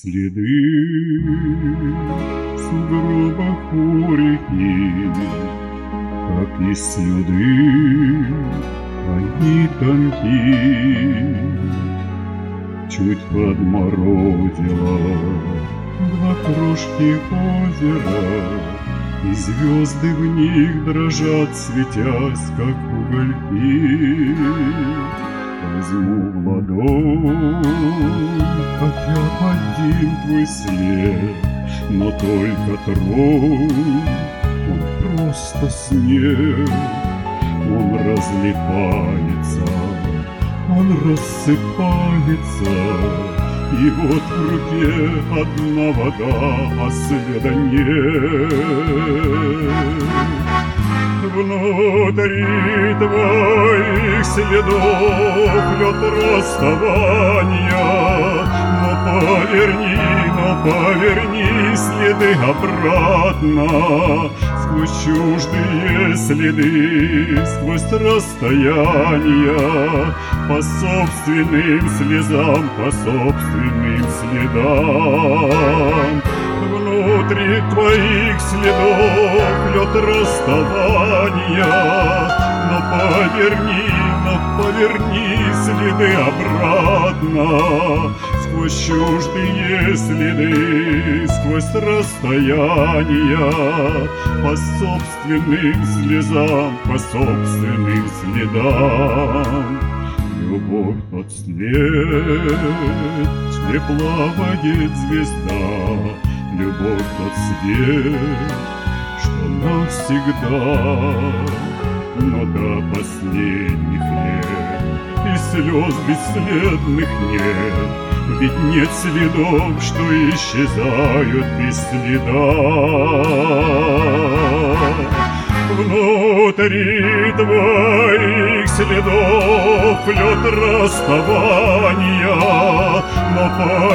Следы в сугробах у реки, как и слюды, они тонки. Чуть подморозило два крошки озера, и звезды в них дрожат, светясь, как угольки. Возьму в ладонь хотя один твой след, но только тронь, он просто снег. Он разлипается, он рассыпается, и вот в руке одна вода, а следа нет. Внутри твоих следов лед расставания, но поверни следы обратно. Сквозь чуждые следы, сквозь расстояния, по собственным слезам, по собственным следам. Внутри твоих следов лед расставания, но поверни следы обратно. Сквозь чуждые следы, сквозь расстояния, по собственным слезам, по собственным следам. Любовь тот след, где плавает звезда, любовь тот свет, что навсегда. Но до последних лет и слез бесследных нет, ведь нет следов, что исчезают без следа. Внутри твоих следов лед расставания, но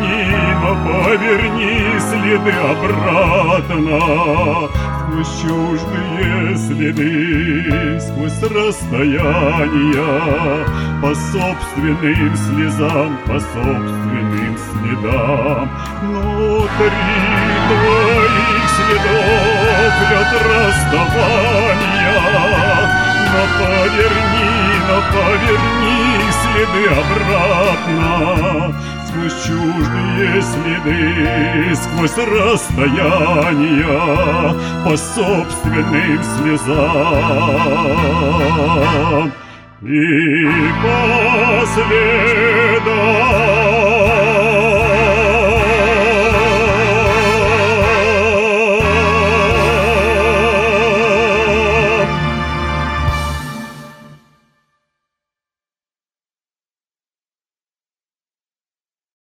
поверни следы обратно. Сквозь чуждые следы, сквозь расстояния, по собственным слезам, по собственным следам. Внутри твоих следов лед расставания, но поверни следы обратно. Сквозь чуждые следы, сквозь расстояния, по собственным слезам и по следам.